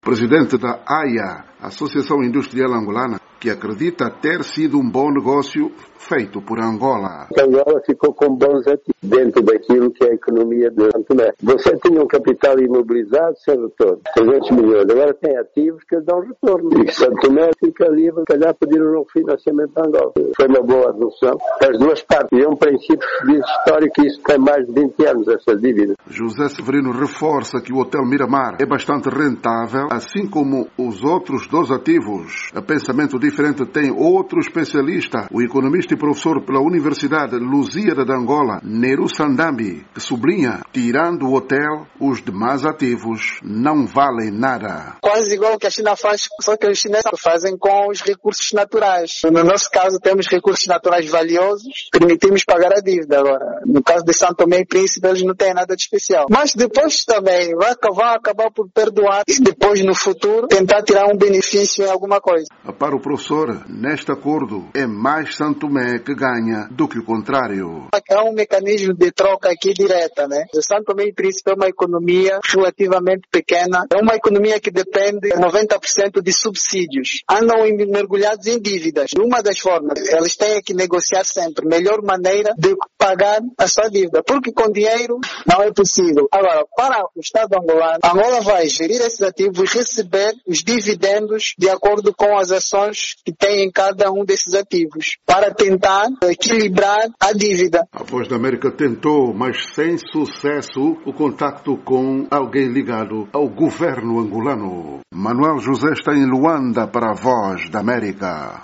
Presidente da AIA, Associação Industrial Angolana, que acredita ter sido um bom negócio feito por Angola. Angola ficou com bons ativos dentro daquilo que é a economia de Santo Tomé. Você tinha um capital imobilizado sem retorno, 300 milhões. Agora tem ativos que dão retorno. E Santo Tomé fica livre, se calhar pedir um novo financiamento a Angola. Foi uma boa resolução das duas partes. E é um princípio histórico, isso tem mais de 20 anos, essa dívida. José Severino reforça que o Hotel Miramar é bastante rentável, assim como os outros dois ativos. A pensamento diferente tem outro especialista, o economista e professor pela Universidade Lusíada de Angola, Neru Sandambi, que sublinha, tirando o hotel, os demais ativos não valem nada. Quase igual que a China faz, só que os chineses fazem com os recursos naturais. No nosso caso, temos recursos naturais valiosos, permitimos pagar a dívida. Agora, no caso de São Tomé e Príncipe, eles não têm nada de especial. Mas depois também vai acabar por perdoar e depois, no futuro, tentar tirar um benefício em alguma coisa. Para o professor, neste acordo, é mais São Tomé que ganha do que o contrário. Há um mecanismo de troca aqui direta, né? São Tomé e Príncipe é uma economia relativamente pequena, é uma economia que depende 90% de subsídios. Andam mergulhados em dívidas. Uma das formas, eles têm que negociar sempre a melhor maneira de pagar a sua dívida, porque com dinheiro não é possível. Agora, para o Estado angolano, Angola vai gerir esses ativos e receber os dividendos de acordo com as ações que tem em cada um desses ativos, para tentar equilibrar a dívida. A Voz da América tentou, mas sem sucesso, o contacto com alguém ligado ao governo angolano. Manuel José está em Luanda para a Voz da América.